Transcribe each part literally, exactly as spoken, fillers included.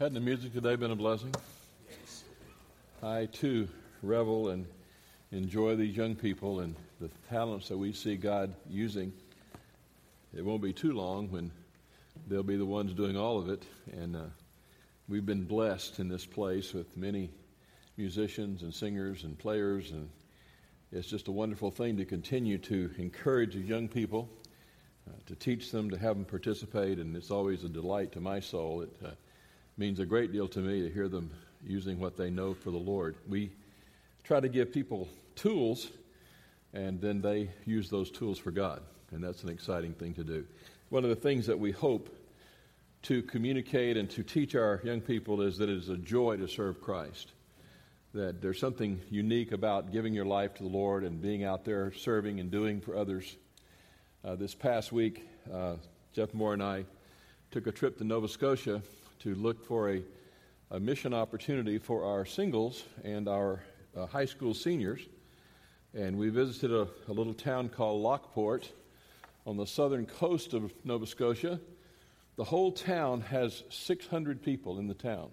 Hadn't the music today been a blessing? I, too, revel and enjoy these young people and the talents that we see God using. It won't be too long when they'll be the ones doing all of it. And uh, we've been blessed in this place with many musicians and singers and players. And it's just a wonderful thing to continue to encourage the young people, uh, to teach them, to have them participate. And it's always a delight to my soul. It uh, means a great deal to me to hear them using what they know for the Lord. We try to give people tools, and then they use those tools for God, and that's an exciting thing to do. One of the things that we hope to communicate and to teach our young people is that it is a joy to serve Christ, that there's something unique about giving your life to the Lord and being out there serving and doing for others. Uh, this past week, uh, Jeff Moore and I took a trip to Nova Scotia to look for a, a mission opportunity for our singles and our uh, high school seniors. And we visited a, a little town called Lockport on the southern coast of Nova Scotia. The whole town has six hundred people in the town.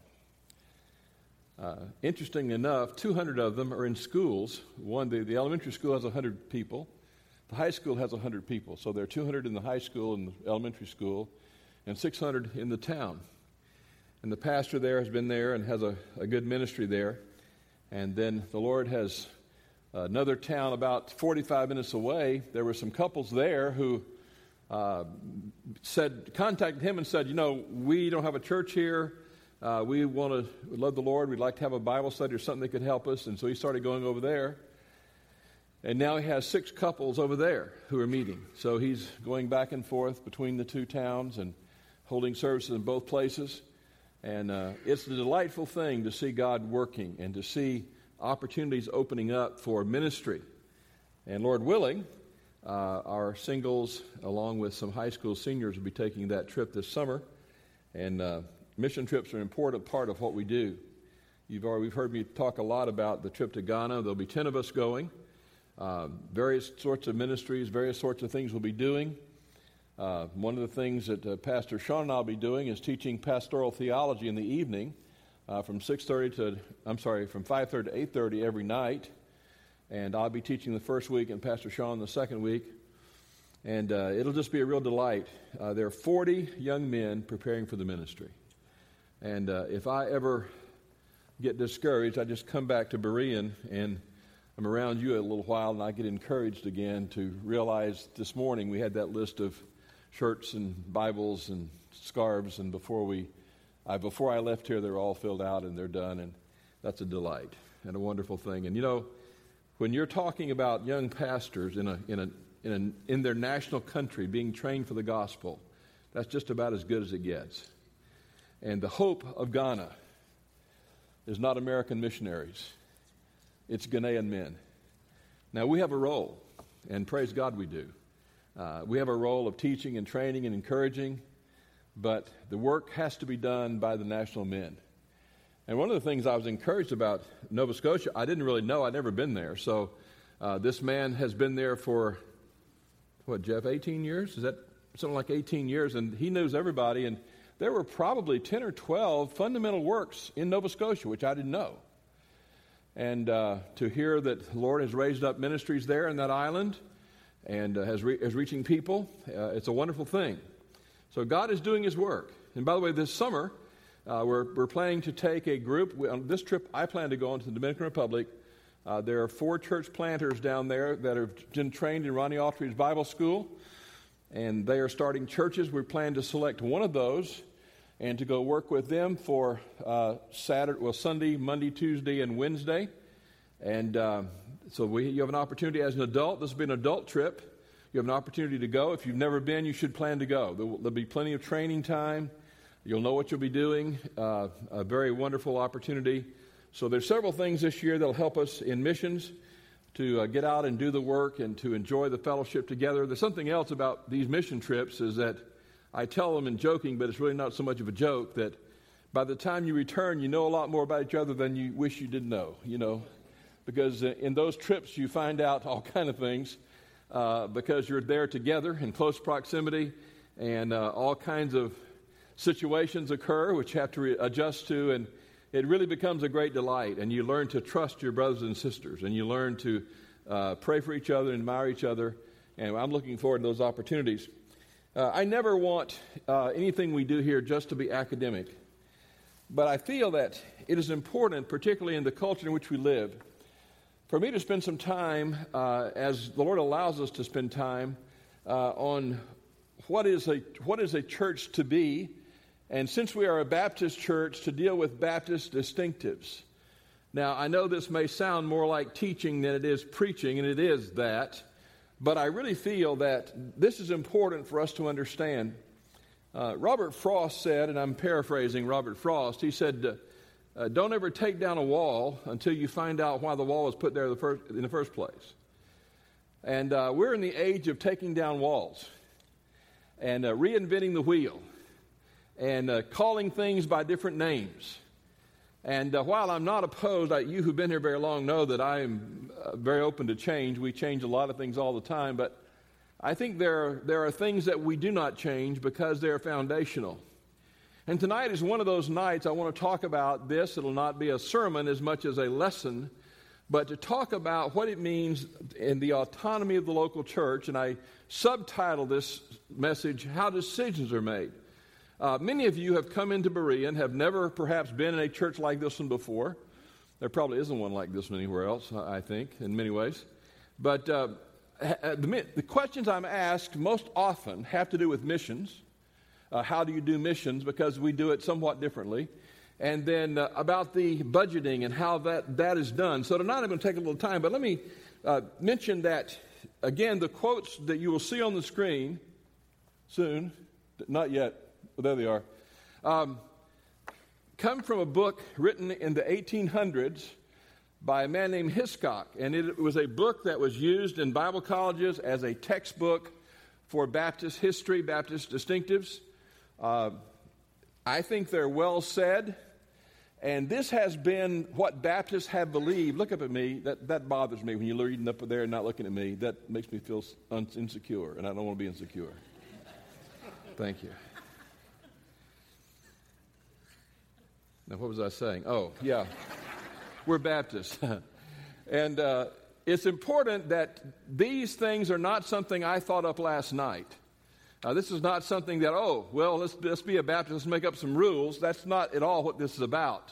Uh, interestingly enough, two hundred of them are in schools. One, the, the elementary school has one hundred people. The high school has one hundred people. So there are two hundred in the high school and the elementary school and six hundred in the town. And the pastor there has been there and has a, a good ministry there. And then the Lord has uh, another town about forty-five minutes away. There were some couples there who uh, said, contacted him and said, you know, we don't have a church here. Uh, we want to love the Lord. We'd like to have a Bible study or something that could help us. And so he started going over there. And now he has six couples over there who are meeting. So he's going back and forth between the two towns and holding services in both places. And uh, it's a delightful thing to see God working and to see opportunities opening up for ministry. And Lord willing, uh, our singles, along with some high school seniors, will be taking that trip this summer. And uh, mission trips are an important part of what we do. You've already, we've heard me talk a lot about the trip to Ghana. There'll be ten of us going. Uh, various sorts of ministries, various sorts of things we'll be doing. Uh, one of the things that uh, Pastor Sean and I will be doing is teaching pastoral theology in the evening uh, from six thirty to, I'm sorry, from five thirty to eight thirty every night. And I'll be teaching the first week and Pastor Sean the second week. And uh, it'll just be a real delight. Uh, there are forty young men preparing for the ministry. And uh, if I ever get discouraged, I just come back to Berean and I'm around you a little while and I get encouraged again to realize this morning we had that list of shirts and Bibles and scarves, and before we, I, before I left here, they were all filled out and they're done, and that's a delight and a wonderful thing. And you know, when you're talking about young pastors in a in a in a, in their national country being trained for the gospel, that's just about as good as it gets. And the hope of Ghana is not American missionaries; it's Ghanaian men. Now we have a role, and praise God we do. Uh, we have a role of teaching and training and encouraging, but the work has to be done by the national men. And one of the things I was encouraged about Nova Scotia, I didn't really know. I'd never been there. So uh, this man has been there for, what, Jeff, eighteen years? Is that something like eighteen years? And he knows everybody. And there were probably ten or twelve fundamental works in Nova Scotia, which I didn't know. And uh, to hear that the Lord has raised up ministries there in that island, and uh, has re- is reaching people. Uh, it's a wonderful thing. So God is doing his work. And by the way, this summer, uh, we're, we're planning to take a group. We, on this trip, I plan to go into the Dominican Republic. Uh, there are four church planters down there that have been trained in Ronnie Autry's Bible School, and they are starting churches. We plan to select one of those and to go work with them for uh, Saturday, well, Sunday, Monday, Tuesday, and Wednesday. And uh, so we, you have an opportunity as an adult. This will be an adult trip. You have an opportunity to go. If you've never been, you should plan to go. There will, there'll be plenty of training time. You'll know what you'll be doing. Uh, a very wonderful opportunity. So there's several things this year that will help us in missions to uh, get out and do the work and to enjoy the fellowship together. There's something else about these mission trips is that I tell them in joking, but it's really not so much of a joke, that by the time you return, you know a lot more about each other than you wish you didn't know, you know. Because in those trips you find out all kind of things uh, because you're there together in close proximity, and uh, all kinds of situations occur which you have to re- adjust to, and it really becomes a great delight. And you learn to trust your brothers and sisters, and you learn to uh, pray for each other and admire each other. And I'm looking forward to those opportunities. Uh, I never want uh, anything we do here just to be academic, but I feel that it is important, particularly in the culture in which we live, for me to spend some time, uh, as the Lord allows us to spend time, uh, on what is a what is a church to be, and since we are a Baptist church, to deal with Baptist distinctives. Now, I know this may sound more like teaching than it is preaching, and it is that, but I really feel that this is important for us to understand. Uh, Robert Frost said, and I'm paraphrasing Robert Frost, he said, uh, Uh, don't ever take down a wall until you find out why the wall was put there the first, in the first place. And uh, we're in the age of taking down walls and uh, reinventing the wheel and uh, calling things by different names. And uh, while I'm not opposed, I, you who've been here very long know that I am uh, very open to change. We change a lot of things all the time, but I think there are, there are things that we do not change because they're foundational. And tonight is one of those nights I want to talk about this. It'll not be a sermon as much as a lesson, but to talk about what it means in the autonomy of the local church. And I subtitle this message, How Decisions Are Made. Uh, many of you have come into Berean, have never perhaps been in a church like this one before. There probably isn't one like this one anywhere else, I think, in many ways. But uh, the, the questions I'm asked most often have to do with missions. Uh, how do you do missions? Because we do it somewhat differently. And then uh, about the budgeting and how that, that is done. So tonight I'm going to take a little time, but let me uh, mention that, again, the quotes that you will see on the screen soon, not yet, but there they are, um, come from a book written in the eighteen hundreds by a man named Hiscock. And it was a book that was used in Bible colleges as a textbook for Baptist history, Baptist distinctives. Uh, I think they're well said, and this has been what Baptists have believed. Look up at me. That, that bothers me when you're reading up there and not looking at me. That makes me feel un- insecure, and I don't want to be insecure. Thank you. Now, what was I saying? Oh, yeah. We're Baptists. and uh, it's important that these things are not something I thought up last night. Uh, this is not something that, oh, well, let's, let's be a Baptist, let's make up some rules. That's not at all what this is about.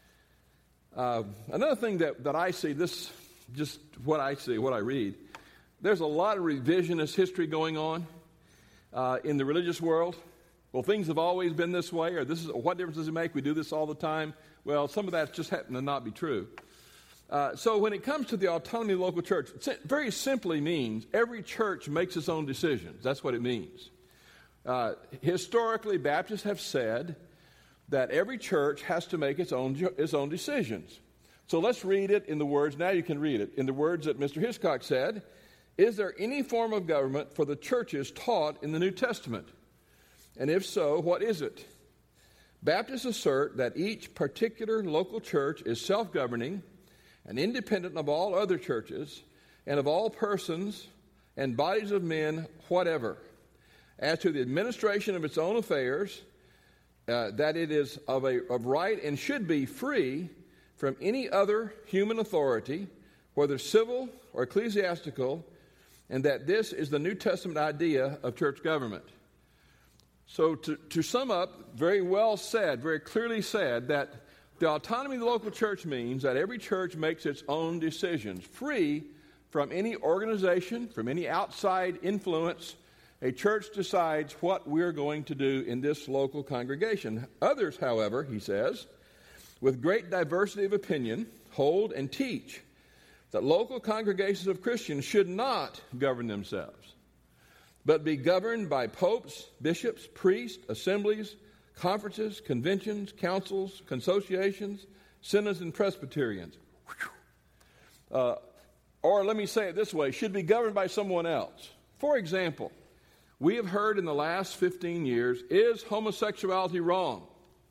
Uh, another thing that, that I see, this just what I see, what I read, there's a lot of revisionist history going on uh, in the religious world. Well, things have always been this way, or this is what difference does it make? We do this all the time. Well, some of that just happen to not be true. Uh, so when it comes to the autonomy of the local church, it very simply means every church makes its own decisions. That's what it means. Uh, historically, Baptists have said that every church has to make its own its own decisions. So let's read it in the words, now you can read it, in the words that Mister Hiscock said, is there any form of government for the churches taught in the New Testament? And if so, what is it? Baptists assert that each particular local church is self-governing and independent of all other churches and of all persons and bodies of men, whatever. As to the administration of its own affairs, uh, that it is of a of right and should be free from any other human authority, whether civil or ecclesiastical, and that this is the New Testament idea of church government. So to, to sum up, very well said, very clearly said, that the autonomy of the local church means that every church makes its own decisions, free from any organization, from any outside influence. A church decides what we're going to do in this local congregation. Others, however, he says, with great diversity of opinion, hold and teach that local congregations of Christians should not govern themselves, but be governed by popes, bishops, priests, assemblies, conferences, conventions, councils, consociations, synods, and presbyterians. Uh, or let me say it this way, should be governed by someone else. For example, we have heard in the last fifteen years, is homosexuality wrong?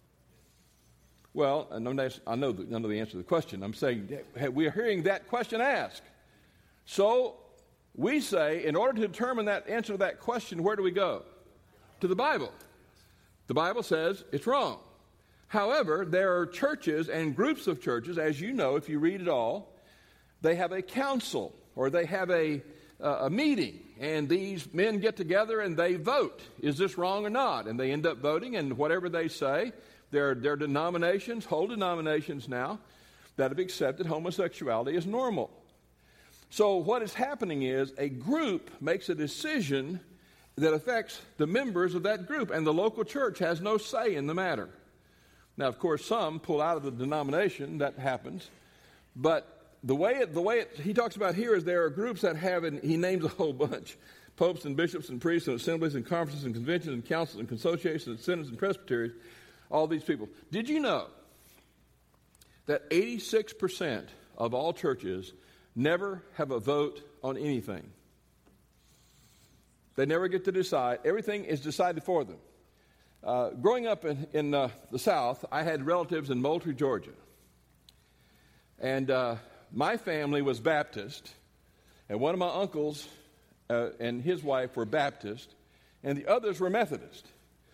Well, I know, I know the, I know the answer to the question. I'm saying we're hearing that question asked. So we say, in order to determine that answer to that question, where do we go? To the Bible. The Bible says it's wrong. However, there are churches and groups of churches, as you know, if you read it all, they have a council or they have a, uh, a meeting, and these men get together and they vote. Is this wrong or not? And they end up voting, and whatever they say, there, there are denominations, whole denominations now, that have accepted homosexuality as normal. So what is happening is a group makes a decision that affects the members of that group, and the local church has no say in the matter. Now, of course, some pull out of the denomination. That happens. But the way it, the way it, he talks about here is there are groups that have, and he names a whole bunch, popes and bishops and priests and assemblies and conferences and conventions and councils and associations and synods and presbyteries, all these people. Did you know that eighty-six percent of all churches never have a vote on anything? They never get to decide. Everything is decided for them. Uh, growing up in, in uh, the South, I had relatives in Moultrie, Georgia. And uh, my family was Baptist, and one of my uncles uh, and his wife were Baptist, and the others were Methodist.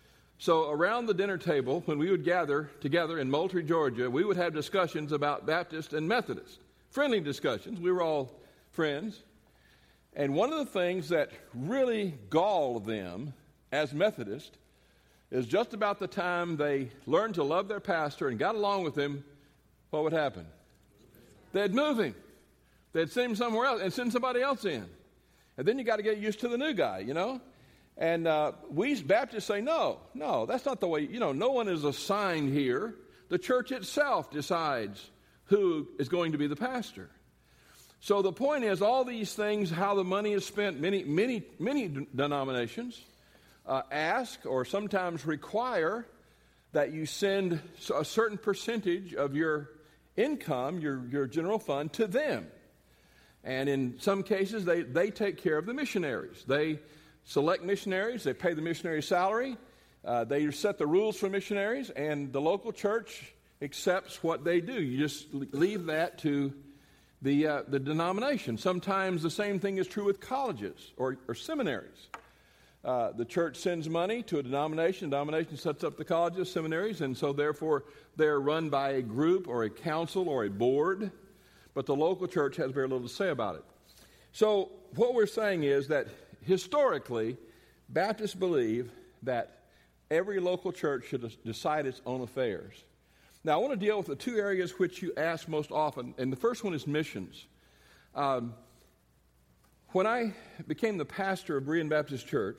So around the dinner table, when we would gather together in Moultrie, Georgia, we would have discussions about Baptist and Methodist. Friendly discussions. We were all friends. And one of the things that really galled them as Methodists is just about the time they learned to love their pastor and got along with him, what would happen? They'd move him. They'd send him somewhere else and send somebody else in. And then you got to get used to the new guy, you know? And uh, we Baptists say, no, no, that's not the way, you know, no one is assigned here. The church itself decides who is going to be the pastor. So the point is, all these things, how the money is spent, many, many, many denominations uh, ask or sometimes require that you send a certain percentage of your income, your, your general fund, to them. And in some cases, they, they take care of the missionaries. They select missionaries. They pay the missionary salary. Uh, they set the rules for missionaries, and the local church accepts what they do. You just leave that to the uh, the denomination. Sometimes the same thing is true with colleges or, or seminaries. Uh, the church sends money to a denomination. The denomination sets up the colleges, seminaries, and so therefore they're run by a group or a council or a board, but the local church has very little to say about it. So what we're saying is that historically, Baptists believe that every local church should decide its own affairs. Now, I want to deal with the two areas which you ask most often, and the first one is missions. Um, when I became the pastor of Berean Baptist Church,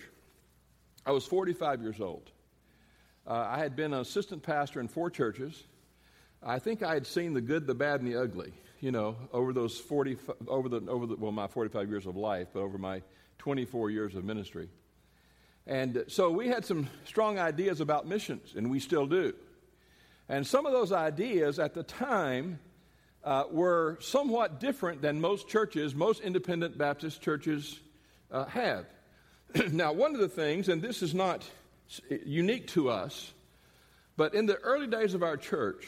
I was forty-five years old. Uh, I had been an assistant pastor in four churches. I think I had seen the good, the bad, and the ugly, you know, over those forty, over the, over the, well, my forty-five years of life, but over my twenty-four years of ministry. And so we had some strong ideas about missions, and we still do. And some of those ideas at the time uh, were somewhat different than most churches, most independent Baptist churches uh, have. Now, one of the things, and this is not unique to us, but in the early days of our church,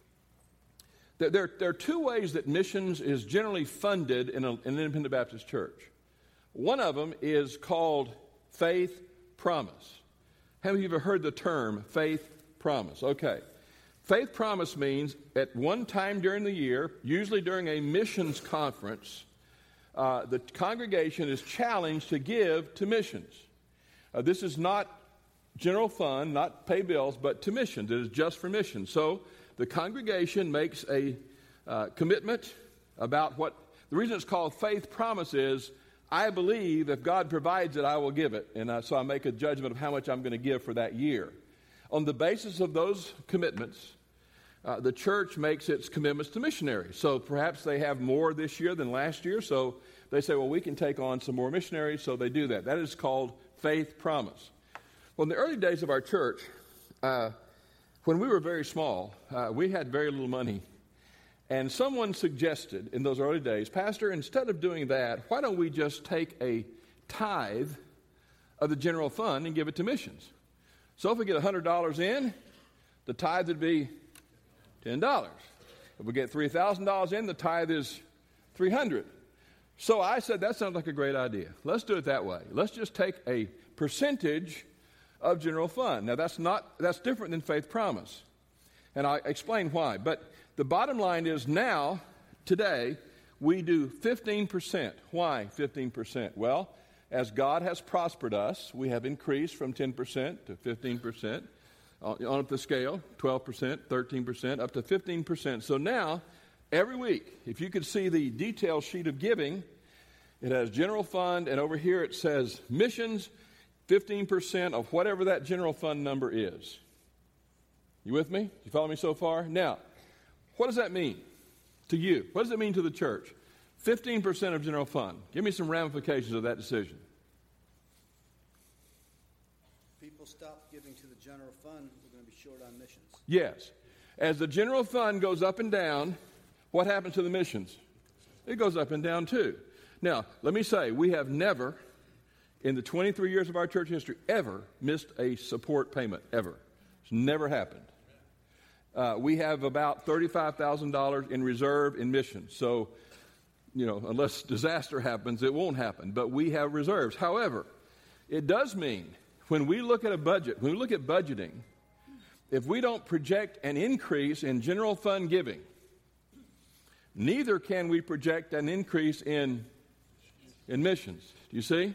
there, there, there are two ways that missions is generally funded in, a, in an independent Baptist church. One of them is called faith promise. How many of you have heard the term faith promise? Okay. Faith promise means at one time during the year, usually during a missions conference, uh, the congregation is challenged to give to missions. Uh, this is not general fund, not pay bills, but to missions. It is just for missions. So the congregation makes a uh, commitment about what, the reason it's called faith promise is, I believe if God provides it, I will give it. And uh, so I make a judgment of how much I'm going to give for that year. On the basis of those commitments, uh, the church makes its commitments to missionaries. So perhaps they have more this year than last year, so they say, well, we can take on some more missionaries, so they do that. That is called faith promise. Well, in the early days of our church, uh, when we were very small, uh, we had very little money. And someone suggested in those early days, Pastor, instead of doing that, why don't we just take a tithe of the general fund and give it to missions? So if we get one hundred dollars in, the tithe would be ten dollars. If we get three thousand dollars in, the tithe is three hundred dollars. So I said, that sounds like a great idea. Let's do it that way. Let's just take a percentage of general fund. Now, that's not that's different than faith promise, and I explain why. But the bottom line is now, today, we do fifteen percent. Why fifteen percent? Well, as God has prospered us, we have increased from ten percent to fifteen percent on, on up the scale, twelve percent, thirteen percent, up to fifteen percent. So now, every week, if you could see the detail sheet of giving, it has general fund, and over here it says missions, fifteen percent of whatever that general fund number is. You with me? You follow me so far? Now, what does that mean to you? What does it mean to the church? fifteen percent of general fund. Give me some ramifications of that decision. People stop giving to the general fund, we're going to be short on missions. Yes. As the general fund goes up and down, what happens to the missions? It goes up and down too. Now, let me say, we have never, in the twenty-three years of our church history, ever missed a support payment, ever. It's never happened. Uh, we have about thirty-five thousand dollars in reserve in missions. So, you know, unless disaster happens, it won't happen. But we have reserves. However, it does mean when we look at a budget, when we look at budgeting, if we don't project an increase in general fund giving, neither can we project an increase in, in missions. Do you see?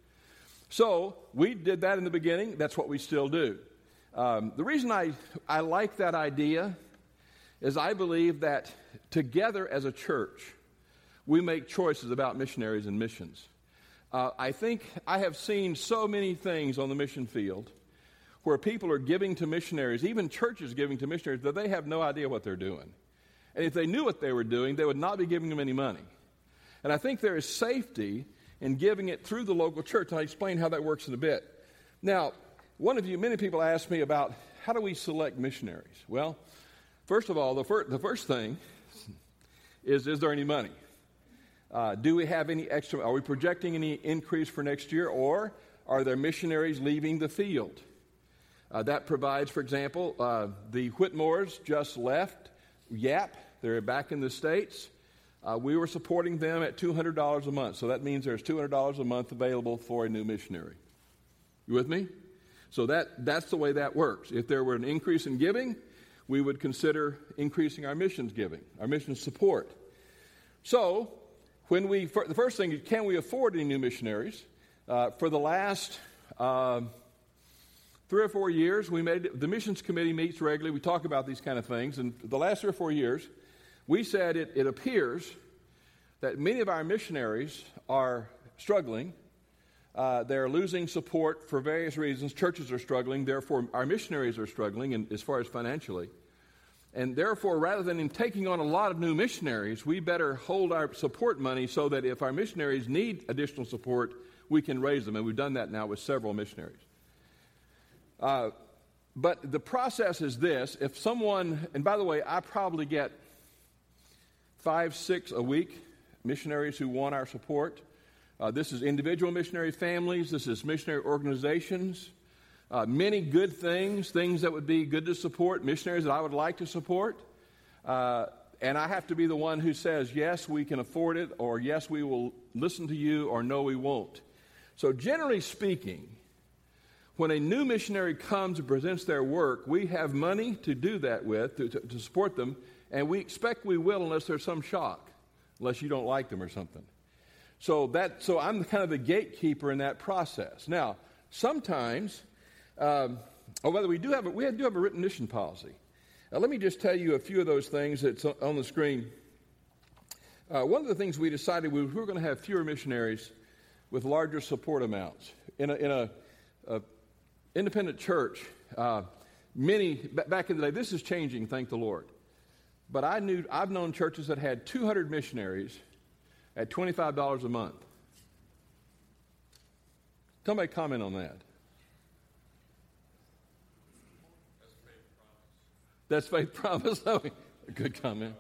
So we did that in the beginning. That's what we still do. Um, the reason I, I like that idea is I believe that together as a church, we make choices about missionaries and missions. Uh, I think I have seen so many things on the mission field where people are giving to missionaries, even churches giving to missionaries, that they have no idea what they're doing. And if they knew what they were doing, they would not be giving them any money. And I think there is safety in giving it through the local church. And I'll explain how that works in a bit. Now, one of you, many people ask me about how do we select missionaries? Well, first of all, the, fir- the first thing is, is there any money? Uh, do we have any extra? Are we projecting any increase for next year? Or are there missionaries leaving the field? Uh, that provides, for example, uh, the Whitmores just left Yap. They're back in the States. Uh, we were supporting them at two hundred dollars a month. So that means there's two hundred dollars a month available for a new missionary. You with me? So that, that's the way that works. If there were an increase in giving, we would consider increasing our missions giving, our missions support. So when we, for, the first thing is, can we afford any new missionaries? Uh, for the last uh, three or four years, we made the missions committee meets regularly. We talk about these kind of things. And the last three or four years, we said it, it appears that many of our missionaries are struggling. Uh, they're losing support for various reasons. Churches are struggling. Therefore, our missionaries are struggling in, as far as financially. And therefore, rather than in taking on a lot of new missionaries, we better hold our support money so that if our missionaries need additional support, we can raise them. And we've done that now with several missionaries. Uh, but the process is this. If someone, and by the way, I probably get five, six a week missionaries who want our support. Uh, this is individual missionary families. This is missionary organizations. Uh, many good things, things that would be good to support, missionaries that I would like to support. Uh, and I have to be the one who says, yes, we can afford it, or yes, we will listen to you, or no, we won't. So generally speaking, when a new missionary comes and presents their work, we have money to do that with, to, to, to support them, and we expect we will unless there's some shock, unless you don't like them or something. So that, so I'm kind of the gatekeeper in that process. Now, sometimes, um, oh, whether we do have a, we do have a written mission policy. Now, let me just tell you a few of those things that's on the screen. Uh, one of the things we decided we were going to have fewer missionaries with larger support amounts. In a, in a, a independent church, uh, many b- back in the day, this is changing, thank the Lord. But I knew I've known churches that had two hundred missionaries at twenty-five dollars a month. Somebody comment on that. That's faith promise. That's faith promise. Oh, good comment.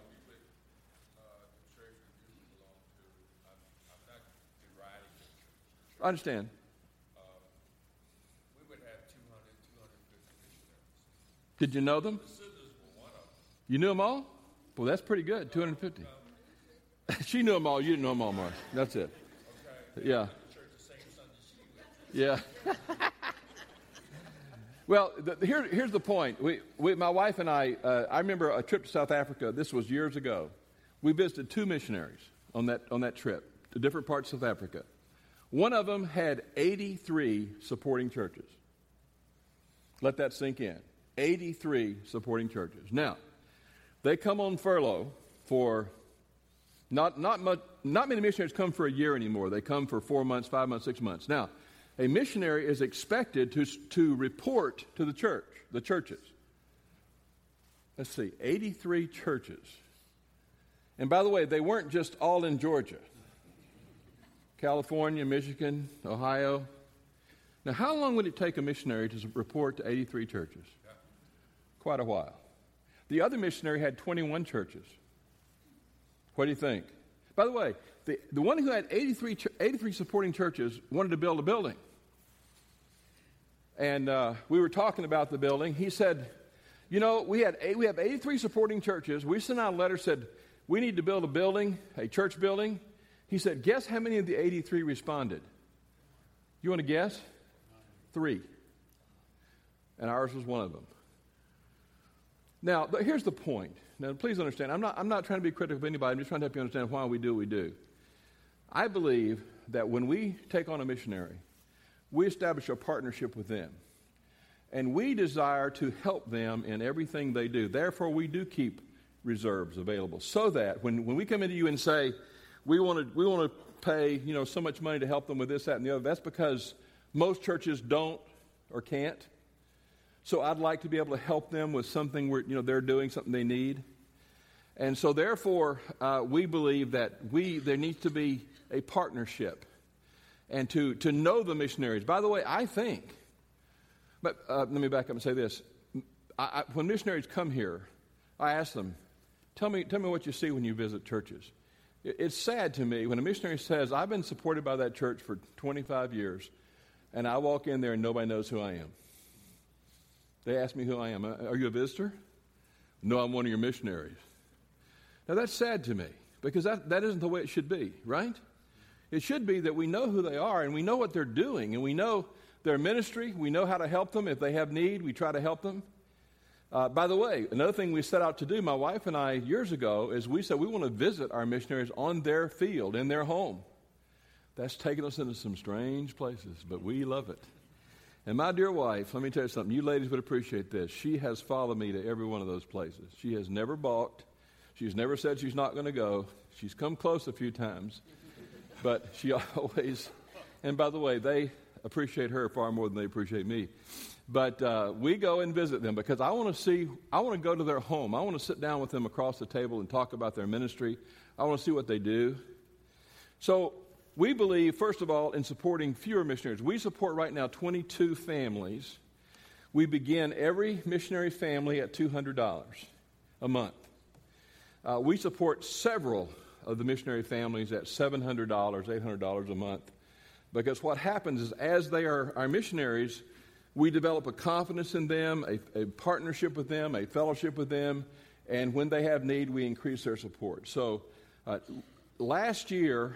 I understand. Uh, we would have two hundred, two hundred fifty missionaries. Did you know them? The sisters were one of them. You knew them all? Well, that's pretty good. two hundred fifty. She knew them all. You didn't know them all, Mark. That's it. Okay. Yeah. Church the same Sunday she went. Yeah. Well, the, here, here's the point. We, we, my wife and I, uh, I remember a trip to South Africa. This was years ago. We visited two missionaries on that on that trip to different parts of South Africa. One of them had eighty-three supporting churches. Let that sink in. eighty-three supporting churches. Now, they come on furlough for not not much. Not many missionaries come for a year anymore. They come for four months, five months, six months. Now, a missionary is expected to to report to the church, the churches. Let's see, eighty-three churches. And by the way, they weren't just all in Georgia. California, Michigan, Ohio. Now, how long would it take a missionary to report to eighty-three churches? Quite a while. The other missionary had twenty-one churches. What do you think? By the way, the, the one who had eighty-three, eighty-three supporting churches wanted to build a building. And uh, we were talking about the building. He said, you know, we had we have eighty-three supporting churches. We sent out a letter, said, we need to build a building, a church building. He said, guess how many of the eighty-three responded? You want to guess? Three. And ours was one of them. Now, but here's the point. Now, please understand, I'm not, I'm not trying to be critical of anybody. I'm just trying to help you understand why we do what we do. I believe that when we take on a missionary, we establish a partnership with them. And we desire to help them in everything they do. Therefore, we do keep reserves available so that when, when we come into you and say, we want to we want to pay, you know, so much money to help them with this, that, and the other, that's because most churches don't or can't. So I'd like to be able to help them with something where, you know, they're doing something they need. And so therefore, uh, we believe that we there needs to be a partnership and to, to know the missionaries. By the way, I think, but uh, let me back up and say this. I, I, when missionaries come here, I ask them, tell me, tell me what you see when you visit churches. It, it's sad to me when a missionary says, I've been supported by that church for twenty-five years, and I walk in there and nobody knows who I am. They ask me who I am. Are you a visitor? No, I'm one of your missionaries. Now, that's sad to me because that, that isn't the way it should be, right? It should be that we know who they are and we know what they're doing and we know their ministry. We know how to help them. If they have need, we try to help them. Uh, by the way, another thing we set out to do, my wife and I, years ago, is we said we want to visit our missionaries on their field, in their home. That's taken us into some strange places, but we love it. And my dear wife, let me tell you something. You ladies would appreciate this. She has followed me to every one of those places. She has never balked. She's never said she's not going to go. She's come close a few times. But she always, and by the way, they appreciate her far more than they appreciate me. But uh, we go and visit them because I want to see, I want to go to their home. I want to sit down with them across the table and talk about their ministry. I want to see what they do. So we believe, first of all, in supporting fewer missionaries. We support right now twenty-two families. We begin every missionary family at two hundred dollars a month. Uh, we support several of the missionary families at seven hundred dollars, eight hundred dollars a month. Because what happens is as they are our missionaries, we develop a confidence in them, a, a partnership with them, a fellowship with them, and when they have need, we increase their support. So uh, last year,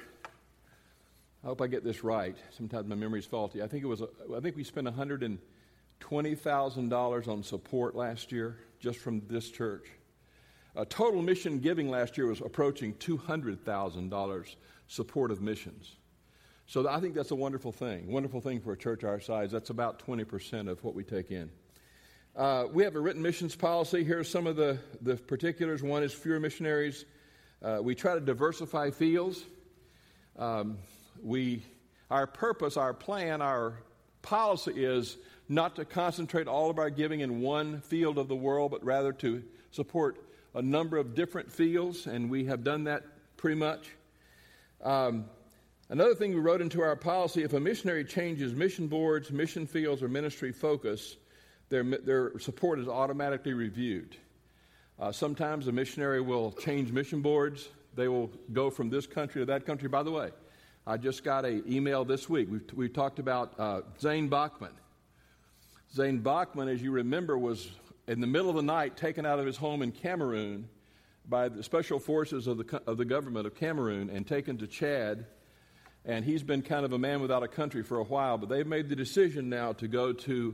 I hope I get this right. Sometimes my memory is faulty. I think it was. A, I think we spent one hundred twenty thousand dollars on support last year, just from this church. Uh, total mission giving last year was approaching two hundred thousand dollars support of missions. So I think that's a wonderful thing. Wonderful thing for a church our size. That's about twenty percent of what we take in. Uh, we have a written missions policy. Here are some of the, the particulars. One is fewer missionaries. Uh, we try to diversify fields. Um, We, our purpose, our plan, our policy is not to concentrate all of our giving in one field of the world, but rather to support a number of different fields, and we have done that pretty much. Um, another thing we wrote into our policy, if a missionary changes mission boards, mission fields, or ministry focus, their, their support is automatically reviewed. Uh, sometimes a missionary will change mission boards. They will go from this country to that country. By the way, I just got an email this week. We've, we talked about uh, Zane Bachman. Zane Bachman, as you remember, was in the middle of the night taken out of his home in Cameroon by the special forces of the of the government of Cameroon and taken to Chad. And he's been kind of a man without a country for a while, but they've made the decision now to go to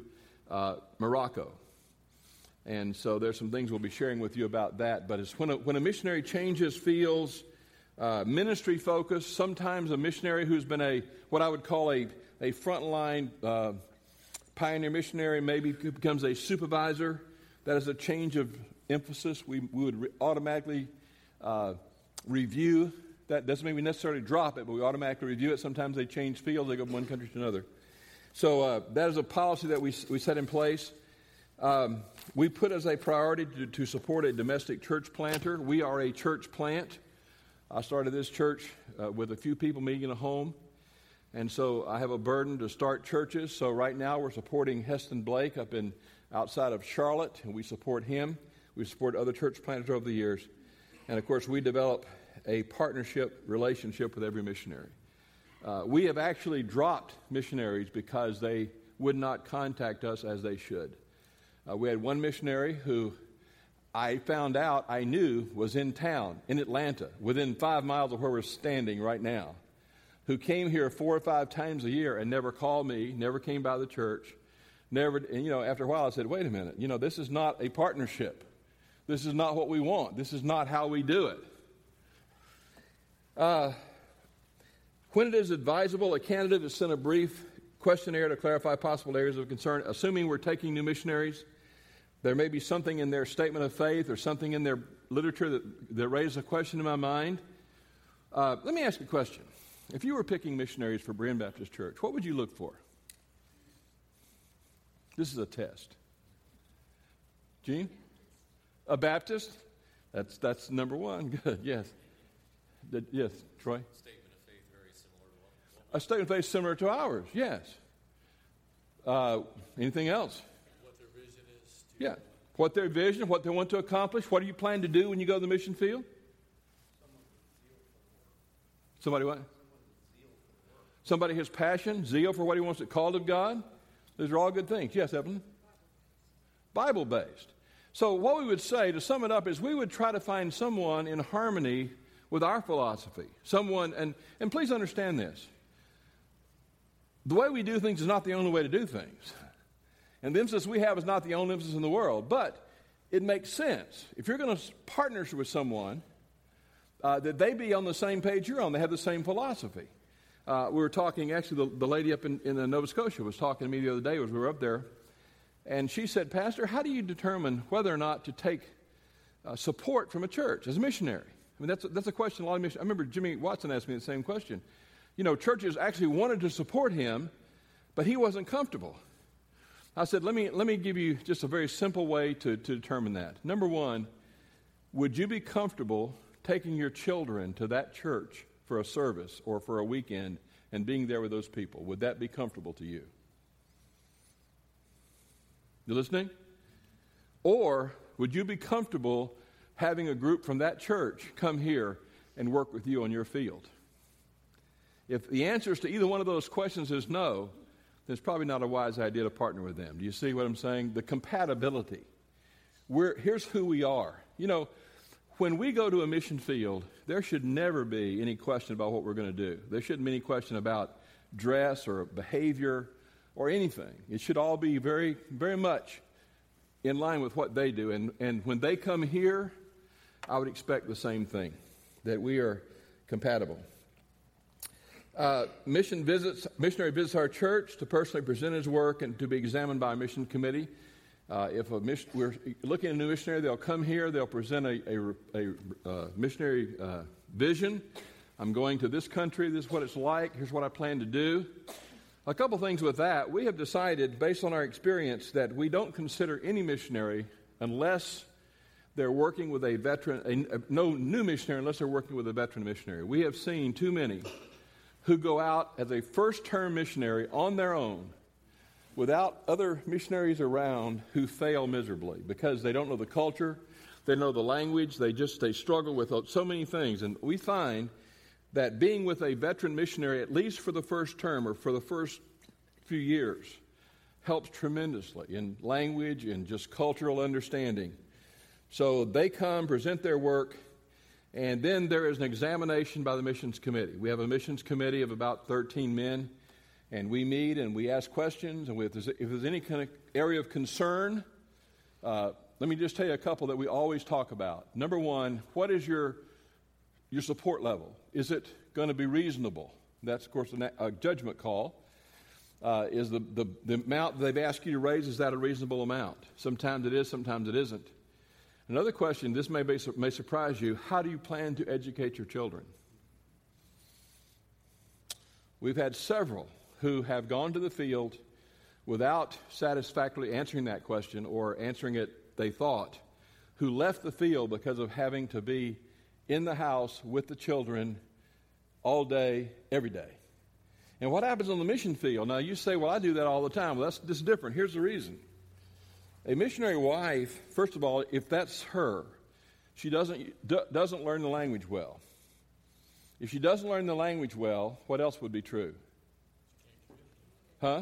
uh, Morocco. And so there's some things we'll be sharing with you about that. But it's when a, when a missionary changes fields, uh, ministry focus, sometimes a missionary who's been a, what I would call a, a frontline uh, pioneer missionary, maybe becomes a supervisor. That is a change of emphasis. We, we would re- automatically uh, review. That doesn't mean we necessarily drop it, but we automatically review it. Sometimes they change fields. They go from one country to another. So uh, that is a policy that we, we set in place. Um, we put as a priority to, to support a domestic church planter. We are a church plant. I started this church uh, with a few people meeting in a home. And so I have a burden to start churches. So right now we're supporting Heston Blake up in outside of Charlotte, and we support him. We support other church planters over the years. And, of course, we develop a partnership relationship with every missionary. Uh, we have actually dropped missionaries because they would not contact us as they should. Uh, we had one missionary who I found out I knew was in town, in Atlanta, within five miles of where we're standing right now, who came here four or five times a year and never called me, never came by the church. Never, and, you know, after a while I said, wait a minute, you know, this is not a partnership. This is not what we want. This is not how we do it. Uh, when it is advisable, a candidate is sent a brief questionnaire to clarify possible areas of concern. Assuming we're taking new missionaries, there may be something in their statement of faith or something in their literature that, that raises a question in my mind. Uh, let me ask you a question. If you were picking missionaries for Berean Baptist Church, what would you look for? This is a test. Gene? A Baptist? That's that's number one. Good, yes. Did, yes, Troy? Statement of faith very similar to what? A statement of faith similar to ours, yes. Uh, anything else? What their vision is. To Yeah. What their vision, what they want to accomplish. What do you plan to do when you go to the mission field? Somebody what? Somebody has passion, zeal for what he wants to call of God. Those are all good things. Yes, Evelyn? Bible-based. So what we would say, to sum it up, is we would try to find someone in harmony with our philosophy. Someone, and, and please understand this. The way we do things is not the only way to do things. And the emphasis we have is not the only emphasis in the world. But it makes sense. If you're going to partner with someone, uh, that they be on the same page you're on. They have the same philosophy. Uh, we were talking, actually, the, the lady up in, in Nova Scotia was talking to me the other day as we were up there. And she said, Pastor, how do you determine whether or not to take uh, support from a church as a missionary? I mean, that's a, that's a question a lot of missionaries. I remember Jimmy Watson asked me the same question. You know, churches actually wanted to support him, but he wasn't comfortable. I said, let me let me give you just a very simple way to, to determine that. Number one, would you be comfortable taking your children to that church for a service or for a weekend and being there with those people? Would that be comfortable to you? You listening? Or would you be comfortable having a group from that church come here and work with you on your field? If the answers to either one of those questions is no, then it's probably not a wise idea to partner with them. Do you see what I'm saying? The compatibility. We're, here's who we are. You know, when we go to a mission field, there should never be any question about what we're going to do. There shouldn't be any question about dress or behavior or anything. It should all be very, very much in line with what they do. And, and when they come here, I would expect the same thing, that we are compatible. Uh, mission visits, missionary visits our church to personally present his work and to be examined by a mission committee. Uh, if a mission, we're looking at a new missionary, they'll come here, they'll present a, a, a uh, missionary uh, vision. I'm going to this country, this is what it's like, here's what I plan to do. A couple things with that. We have decided, based on our experience, that we don't consider any missionary unless they're working with a veteran, a, a, no new missionary unless they're working with a veteran missionary. We have seen too many who go out as a first-term missionary on their own without other missionaries around who fail miserably because they don't know the culture, they know the language, they just they struggle with so many things. And we find that being with a veteran missionary, at least for the first term or for the first few years, helps tremendously in language and just cultural understanding. So they come, present their work, and then there is an examination by the missions committee. We have a missions committee of about thirteen men, And we meet and we ask questions, and we, if, there's, if there's any kind of area of concern, uh, let me just tell you a couple that we always talk about. Number one, what is your your support level? Is it going to be reasonable? That's, of course, a, a judgment call. Uh, is the, the, the amount they've asked you to raise, is that a reasonable amount? Sometimes it is, sometimes it isn't. Another question, this may, be, may surprise you, how do you plan to educate your children? We've had several who have gone to the field without satisfactorily answering that question or answering it, they thought, who left the field because of having to be in the house with the children all day, every day. And what happens on the mission field? Now, you say, well, I do that all the time. Well, that's, that's different. Here's the reason. A missionary wife, first of all, if that's her, she doesn't, do, doesn't learn the language well. If she doesn't learn the language well, what else would be true? Huh?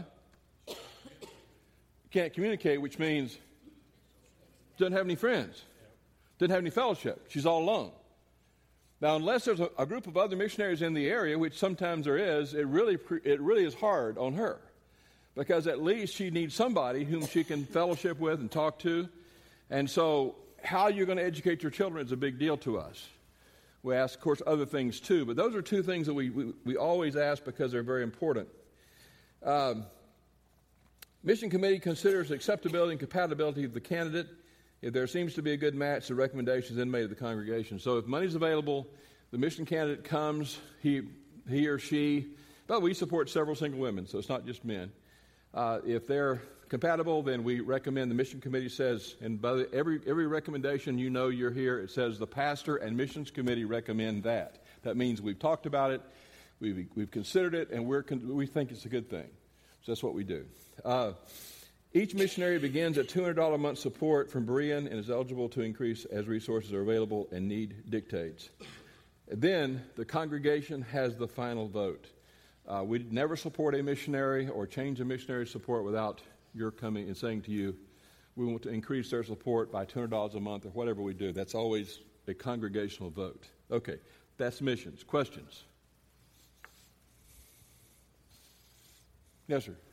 Can't communicate, which means doesn't have any friends, doesn't have any fellowship. She's all alone. Now, unless there's a, a group of other missionaries in the area, which sometimes there is, it really it really is hard on her, because at least she needs somebody whom she can fellowship with and talk to. And so how you're going to educate your children is a big deal to us. We ask, of course, other things too, but those are two things that we, we, we always ask because they're very important. Um, Mission Committee considers acceptability and compatibility of the candidate. If there seems to be a good match, the recommendation is then made to the congregation. So if money's available, the mission candidate comes, he he or she, but we support several single women, so it's not just men. Uh, if they're compatible, then we recommend, the mission committee says, and by the, every every recommendation, you know you're here, it says the pastor and missions committee recommend that. That means we've talked about it, we've we've considered it, and we're we think it's a good thing. So that's what we do. Uh, Each missionary begins at two hundred dollars a month support from Berean and is eligible to increase as resources are available and need dictates. Then the congregation has the final vote. Uh, we never support a missionary or change a missionary support without your coming and saying to you, we want to increase their support by two hundred dollars a month or whatever we do. That's always a congregational vote. Okay, that's missions. Questions? Yes, sir.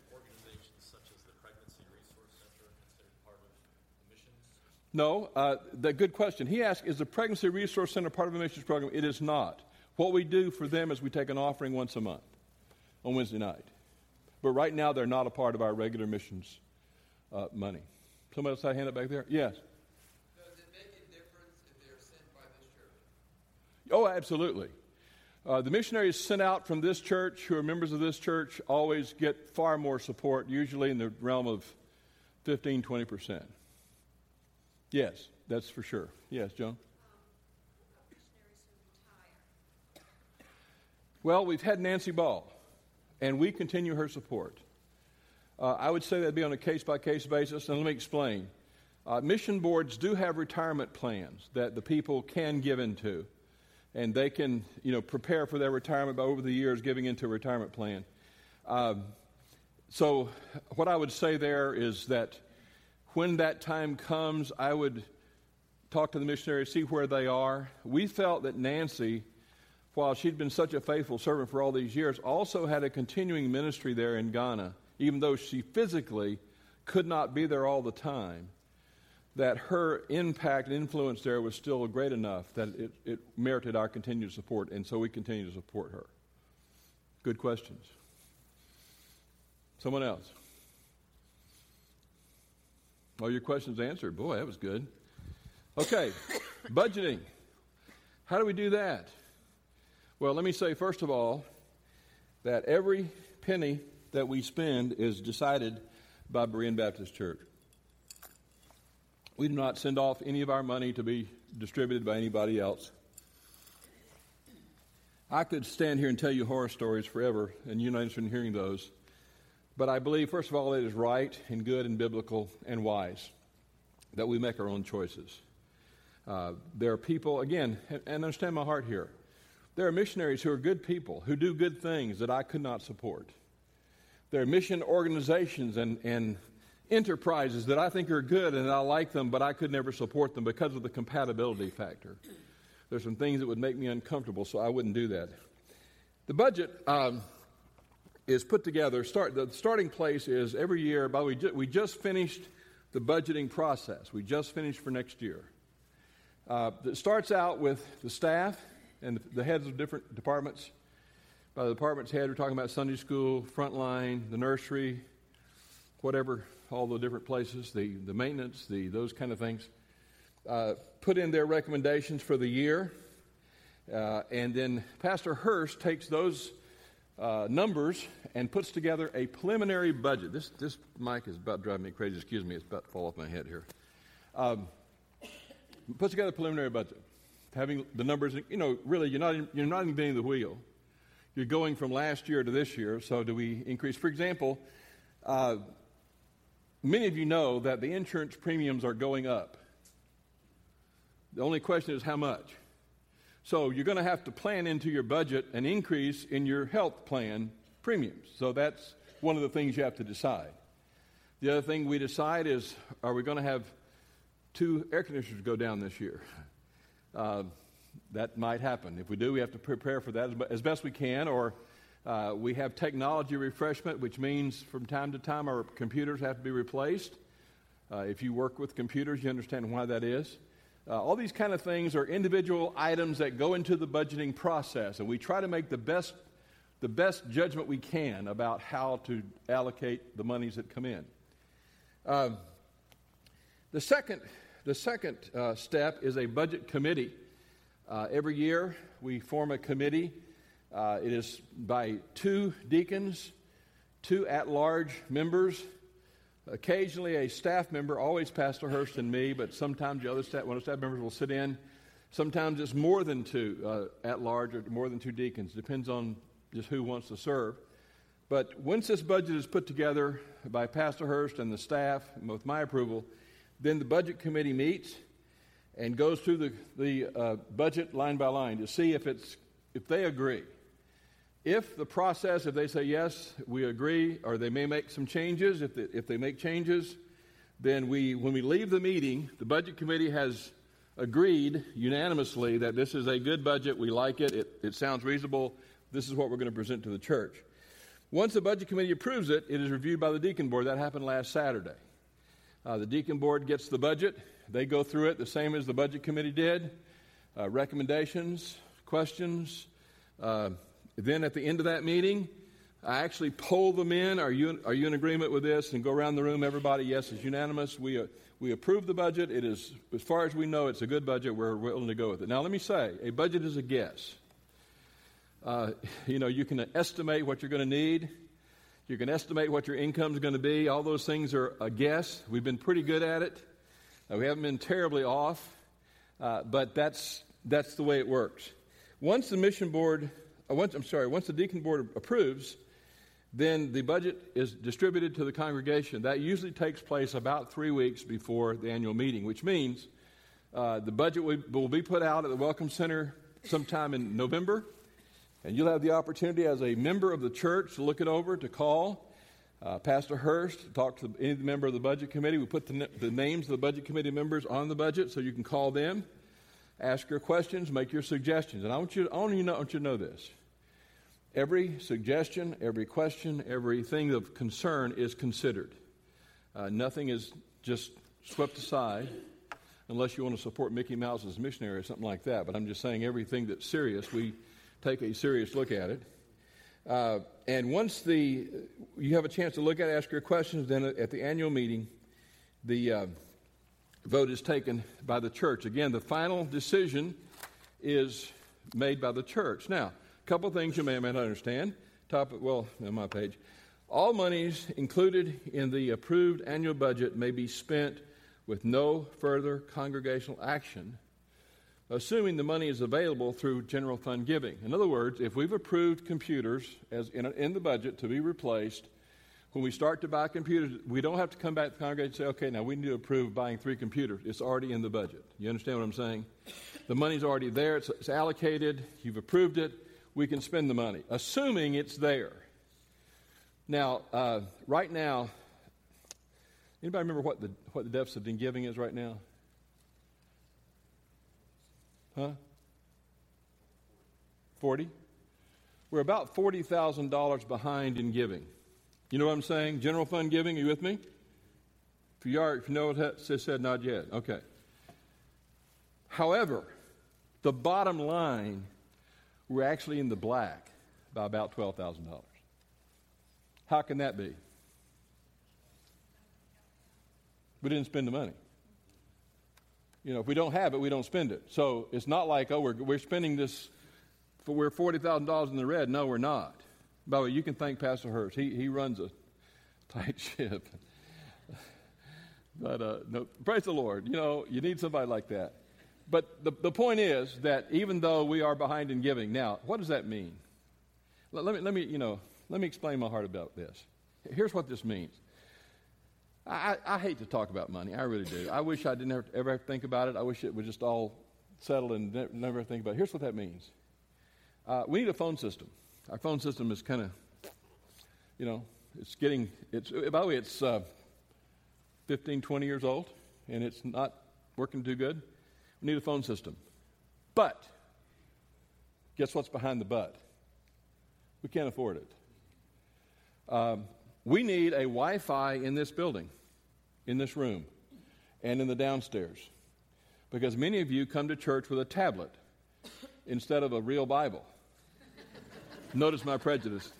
No, uh, the good question. He asked, is the Pregnancy Resource Center part of a missions program? It is not. What we do for them is we take an offering once a month on Wednesday night. But right now, they're not a part of our regular missions uh, money. Somebody else had a hand up back there? Yes. Does it make a difference if they're sent by this church? Oh, absolutely. Uh, the missionaries sent out from this church who are members of this church always get far more support, usually in the realm of fifteen, twenty percent. Yes, that's for sure. Yes, Joan? Um, what about missionaries who retire? Well, we've had Nancy Ball, and we continue her support. Uh, I would say that'd be on a case-by-case basis, and let me explain. Uh, mission boards do have retirement plans that the people can give into, and they can, you know, prepare for their retirement by over the years giving into a retirement plan. Um, so what I would say there is that when that time comes, I would talk to the missionaries, see where they are. We felt that Nancy, while she'd been such a faithful servant for all these years, also had a continuing ministry there in Ghana, even though she physically could not be there all the time, that her impact and influence there was still great enough that it, it merited our continued support, and so we continue to support her. Good questions. Someone else? All your questions answered. Boy, that was good. Okay, budgeting. How do we do that? Well, let me say, first of all, that every penny that we spend is decided by Berean Baptist Church. We do not send off any of our money to be distributed by anybody else. I could stand here and tell you horror stories forever, and you're not interested in hearing those. But I believe, first of all, it is right and good and biblical and wise that we make our own choices. Uh, there are people, again, and, and understand my heart here, there are missionaries who are good people, who do good things that I could not support. There are mission organizations and, and enterprises that I think are good and I like them, but I could never support them because of the compatibility factor. There's some things that would make me uncomfortable, so I wouldn't do that. The budget... Um, is put together. Start the starting place is every year. By the way, ju- we just finished the budgeting process. We just finished for next year. Uh, it starts out with the staff and the heads of different departments. By the department's head, we're talking about Sunday school, frontline, the nursery, whatever, all the different places, the, the maintenance, the those kind of things. Uh, put in their recommendations for the year. Uh, and then Pastor Hurst takes those uh, numbers and puts together a preliminary budget. This this mic is about driving me crazy. Excuse me, it's about to fall off my head here. Um, puts together a preliminary budget, having the numbers. You know, really, you're not you're not inventing the wheel. You're going from last year to this year. So, do we increase? For example, uh, many of you know that the insurance premiums are going up. The only question is how much. So you're going to have to plan into your budget an increase in your health plan premiums. So that's one of the things you have to decide. The other thing we decide is, are we going to have two air conditioners go down this year? Uh, that might happen. If we do, we have to prepare for that as best we can. Or uh, we have technology refreshment, which means from time to time our computers have to be replaced. Uh, if you work with computers, you understand why that is. Uh, all these kind of things are individual items that go into the budgeting process, and we try to make the best the best judgment we can about how to allocate the monies that come in. Uh, the second the second uh, step is a budget committee. Uh, every year we form a committee. Uh, it is by two deacons, two at-large members. Occasionally a staff member, always Pastor Hurst and me, but sometimes the other staff, one of the staff members will sit in. Sometimes it's more than two uh, at large or more than two deacons. Depends on just who wants to serve. But once this budget is put together by Pastor Hurst and the staff, with my approval, then the budget committee meets and goes through the, the uh, budget line by line to see if it's if they agree. If the process, if they say, yes, we agree, or they may make some changes, if they, if they make changes, then we, when we leave the meeting, the budget committee has agreed unanimously that this is a good budget, we like it, it, it sounds reasonable, this is what we're going to present to the church. Once the budget committee approves it, it is reviewed by the deacon board. That happened last Saturday. Uh, the deacon board gets the budget. They go through it the same as the budget committee did. Uh, recommendations, questions, uh, Then at the end of that meeting, I actually poll them in. Are you are you in agreement with this? And go around the room. Everybody, yes, it's unanimous. We uh, we approve the budget. It is, as far as we know, it's a good budget. We're willing to go with it. Now, let me say, a budget is a guess. Uh, you know, you can estimate what you're going to need. You can estimate what your income is going to be. All those things are a guess. We've been pretty good at it. Uh, we haven't been terribly off, uh, but that's that's the way it works. Once the mission board Once, I'm sorry, once the deacon board approves, then the budget is distributed to the congregation. That usually takes place about three weeks before the annual meeting, which means uh, the budget will, will be put out at the Welcome Center sometime in November, and you'll have the opportunity as a member of the church to look it over, to call uh, Pastor Hurst, to talk to any member of the budget committee. We put the, the names of the budget committee members on the budget so you can call them, ask your questions, make your suggestions. And I want you, I want you to know, I want you to know this. Every suggestion, every question, everything of concern is considered. Uh, nothing is just swept aside unless you want to support Mickey Mouse as a missionary or something like that. But I'm just saying everything that's serious, we take a serious look at it. Uh, and once the you have a chance to look at it, ask your questions, then at the annual meeting, the uh, vote is taken by the church. Again, the final decision is made by the church. Now, couple things you may or may not understand. Top, well, on my page. All monies included in the approved annual budget may be spent with no further congregational action, assuming the money is available through general fund giving. In other words, if we've approved computers as in, a, in the budget to be replaced, when we start to buy computers, we don't have to come back to the congregation and say, okay, now we need to approve buying three computers. It's already in the budget. You understand what I'm saying? The money's already there. It's, it's allocated. You've approved it. We can spend the money, assuming it's there. Now, uh, right now, anybody remember what the what the deficit in giving is right now? Huh? forty? we're about forty thousand dollars behind in giving. You know what I'm saying? General fund giving, are you with me? If you are, if you know what Sis said, nod your head. Okay. However, the bottom line, we're actually in the black by about twelve thousand dollars. How can that be? We didn't spend the money. You know, if we don't have it, we don't spend it. So it's not like, oh, we're, we're spending this, for we're forty thousand dollars in the red. No, we're not. By the way, you can thank Pastor Hurst. He, he runs a tight ship. But uh, no, praise the Lord. You know, you need somebody like that. But the, the point is that even though we are behind in giving, now, what does that mean? Let, let me, let me, you know, let me explain my heart about this. Here's what this means. I, I hate to talk about money. I really do. I wish I didn't ever, ever have to think about it. I wish it was just all settled and ne- never think about it. Here's what that means. Uh, we need a phone system. Our phone system is kind of, you know, it's getting, it's, by the way, it's uh, fifteen, twenty years old, and it's not working too good. We need a phone system. But, guess what's behind the but? We can't afford it. Um, we need a Wi-Fi in this building, in this room, and in the downstairs. Because many of you come to church with a tablet instead of a real Bible. Notice my prejudice.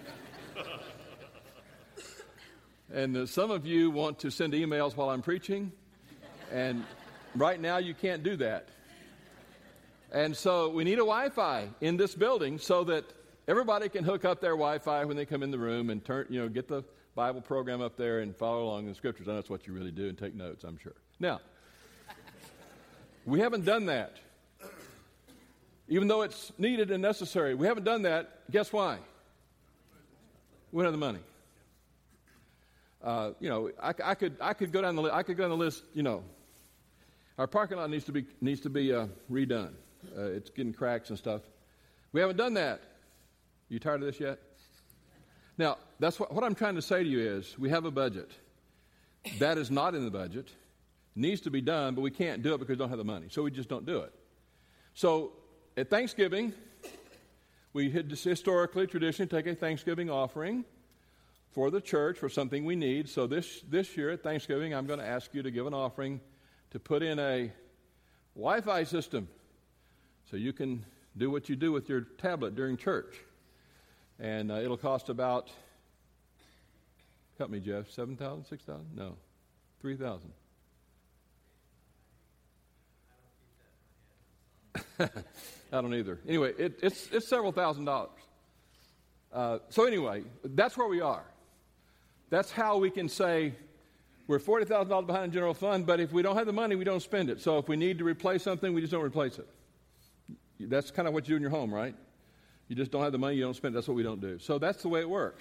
And uh, some of you want to send emails while I'm preaching, and right now you can't do that. And so we need a Wi-Fi in this building so that everybody can hook up their Wi-Fi when they come in the room and turn, you know, get the Bible program up there and follow along in the Scriptures. I know that's what you really do and take notes, I'm sure. Now, we haven't done that. Even though it's needed and necessary, we haven't done that. Guess why? We don't have the money. Uh, you know, I, I could I could go down the li- I could go down the list. You know, our parking lot needs to be needs to be uh, redone. Uh, it's getting cracks and stuff. We haven't done that. You tired of this yet? Now, that's what, what I'm trying to say to you is we have a budget. That is not in the budget. It needs to be done, but we can't do it because we don't have the money. So we just don't do it. So at Thanksgiving, we had just historically, traditionally take a Thanksgiving offering for the church for something we need. So this, this year at Thanksgiving, I'm going to ask you to give an offering to put in a Wi-Fi system so you can do what you do with your tablet during church. And uh, it'll cost about, help me, Jeff, seven thousand dollars, six thousand dollars? No, three thousand dollars. I don't either. Anyway, it, it's it's several thousand dollars. Uh, so anyway, that's where we are. That's how we can say we're forty thousand dollars behind in general fund, but if we don't have the money, we don't spend it. So if we need to replace something, we just don't replace it. That's kind of what you do in your home, right? You just don't have the money, you don't spend it. That's what we don't do. So that's the way it works.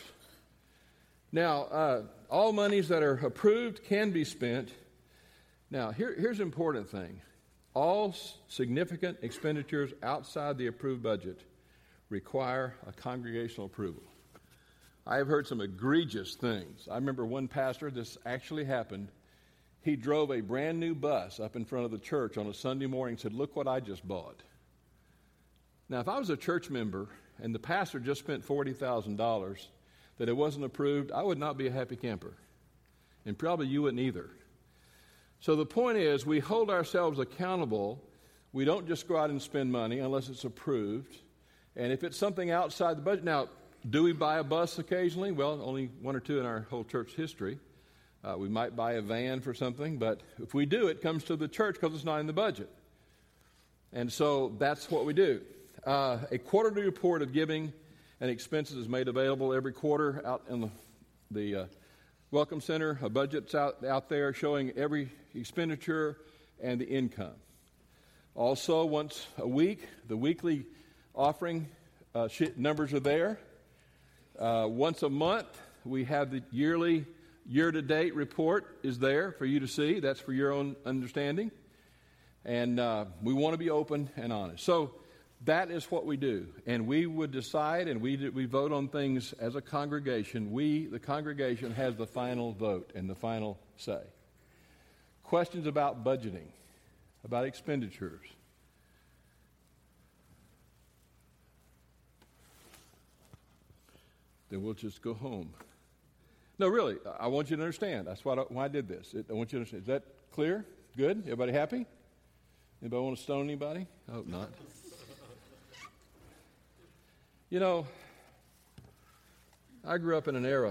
Now, uh, all monies that are approved can be spent. Now, here, here's an important thing. All significant expenditures outside the approved budget require a congregational approval. I have heard some egregious things. I remember one pastor, this actually happened. He drove a brand new bus up in front of the church on a Sunday morning and said, "Look what I just bought." Now, if I was a church member and the pastor just spent forty thousand dollars that it wasn't approved, I would not be a happy camper. And probably you wouldn't either. So the point is, we hold ourselves accountable. We don't just go out and spend money unless it's approved. And if it's something outside the budget, now, do we buy a bus occasionally? Well, only one or two in our whole church history. Uh, we might buy a van for something, but if we do, it comes to the church because it's not in the budget. And so that's what we do. Uh, a quarterly report of giving and expenses is made available every quarter out in the, the uh, Welcome Center. A budget's out, out there showing every expenditure and the income. Also, once a week, the weekly offering uh, numbers are there. Uh, once a month, we have the yearly year-to-date report is there for you to see. That's for your own understanding. And uh, we want to be open and honest. So that is what we do. And we would decide and we, we vote on things as a congregation. We, the congregation, has the final vote and the final say. Questions about budgeting, about expenditures? then we'll just go home. No, really, I want you to understand. That's why I, why I did this. I want you to understand. Is that clear? Good? Everybody happy? Anybody want to stone anybody? I hope not. You know, I grew up in an era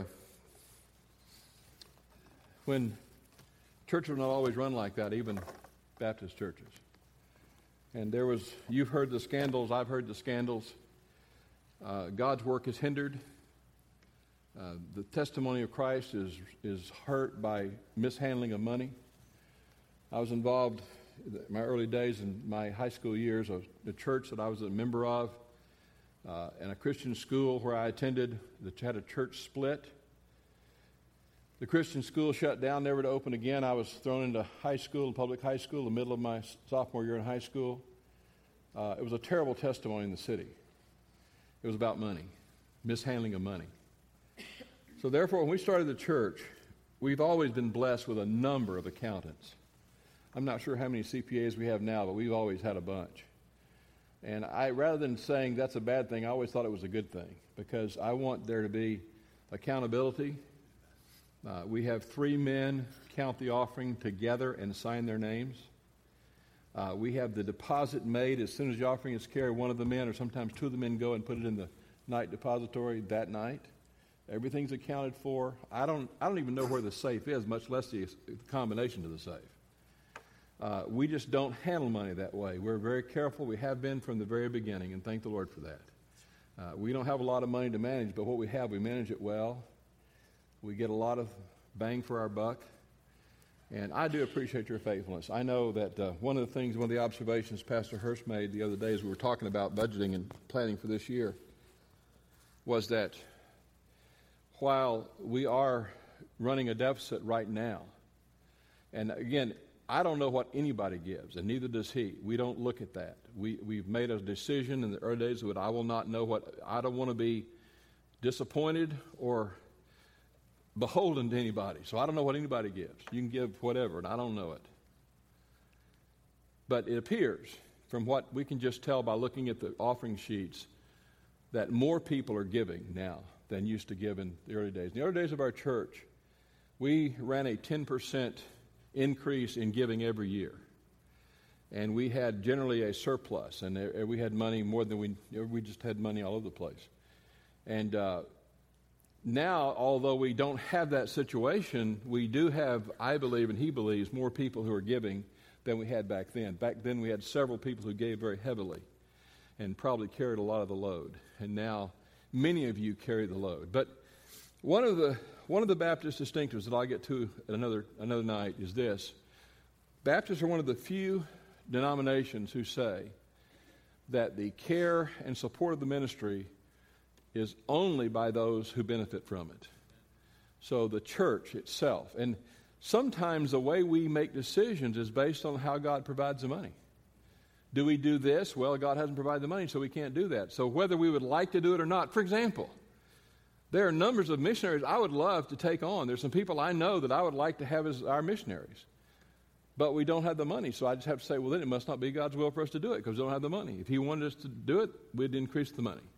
when churches were not always run like that, even Baptist churches. And there was, you've heard the scandals, I've heard the scandals. Uh, God's work is hindered. Uh, the testimony of Christ is is hurt by mishandling of money. I was involved in my early days in my high school years of the church that I was a member of, uh, and a Christian school where I attended that had a church split. The Christian school shut down, never to open again. I was thrown into high school, public high school, in the middle of my sophomore year in high school. Uh, it was a terrible testimony in the city. It was about money, mishandling of money. So therefore, when we started the church, we've always been blessed with a number of accountants. I'm not sure how many C P As we have now, but we've always had a bunch. And I, rather than saying that's a bad thing, I always thought it was a good thing, because I want there to be accountability. Uh, we have three men count the offering together and sign their names. Uh, we have the deposit made as soon as the offering is carried. One of the men, or sometimes two of the men, go and put it in the night depository that night. Everything's accounted for. I don't I don't even know where the safe is, much less the, the combination to the safe. Uh, we just don't handle money that way. We're very careful. We have been from the very beginning, and thank the Lord for that. Uh, we don't have a lot of money to manage, but what we have, we manage it well. We get a lot of bang for our buck. And I do appreciate your faithfulness. I know that uh, one of the things, one of the observations Pastor Hurst made the other day as we were talking about budgeting and planning for this year was that while we are running a deficit right now, and again, I don't know what anybody gives, and neither does he. We don't look at that. We, we've made a decision in the early days that I will not know what, I don't want to be disappointed or beholden to anybody. So I don't know what anybody gives. You can give whatever, and I don't know it. But it appears, from what we can just tell by looking at the offering sheets, that more people are giving now than used to give in the early days. In the early days of our church, we ran a ten percent increase in giving every year. And we had generally a surplus, and we had money more than we, we just had money all over the place. And uh, now, although we don't have that situation, we do have, I believe, and he believes, more people who are giving than we had back then. Back then we had several people who gave very heavily and probably carried a lot of the load. And now many of you carry the load. But one of the one of the Baptist distinctives that I'll get to at another another night is this. Baptists are one of the few denominations who say that the care and support of the ministry is only by those who benefit from it. So the church itself. And sometimes the way we make decisions is based on how God provides the money. Do we do this? Well, God hasn't provided the money, so we can't do that. So whether we would like to do it or not, for example, there are numbers of missionaries I would love to take on. There's some people I know that I would like to have as our missionaries. But we don't have the money, so I just have to say, well, then it must not be God's will for us to do it because we don't have the money. If he wanted us to do it, we'd increase the money.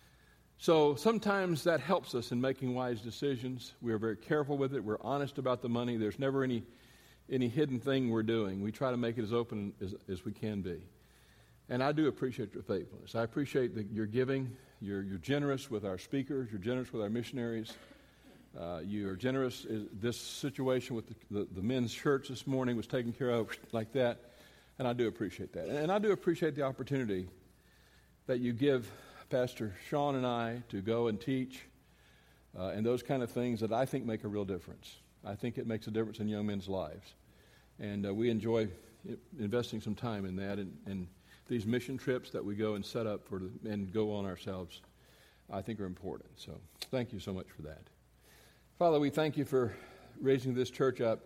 So sometimes that helps us in making wise decisions. We are very careful with it. We're honest about the money. There's never any any hidden thing we're doing. We try to make it as open as, as we can be. And I do appreciate your faithfulness. I appreciate that you're giving. You're, you're generous with our speakers. You're generous with our missionaries. Uh, you are generous. This situation with the, the, the men's church this morning was taken care of like that. And I do appreciate that. And I do appreciate the opportunity that you give Pastor Sean and I to go and teach uh, and those kind of things that I think make a real difference. I think it makes a difference in young men's lives. And uh, we enjoy investing some time in that. And, and these mission trips that we go and set up for the, and go on ourselves, I think are important. So thank you so much for that. Father, we thank you for raising this church up,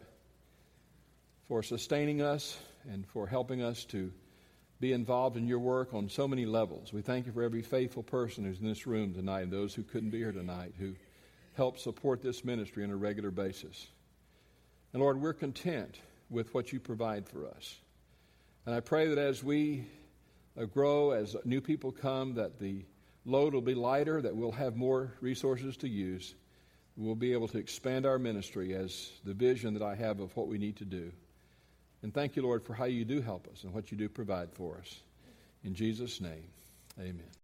for sustaining us, and for helping us to be involved in your work on so many levels. We thank you for every faithful person who's in this room tonight and those who couldn't be here tonight who help support this ministry on a regular basis. And Lord, we're content with what you provide for us. And I pray that as we uh, grow, as new people come, that the load will be lighter, that we'll have more resources to use. We'll be able to expand our ministry as the vision that I have of what we need to do. And thank you, Lord, for how you do help us and what you do provide for us. In Jesus' name, amen.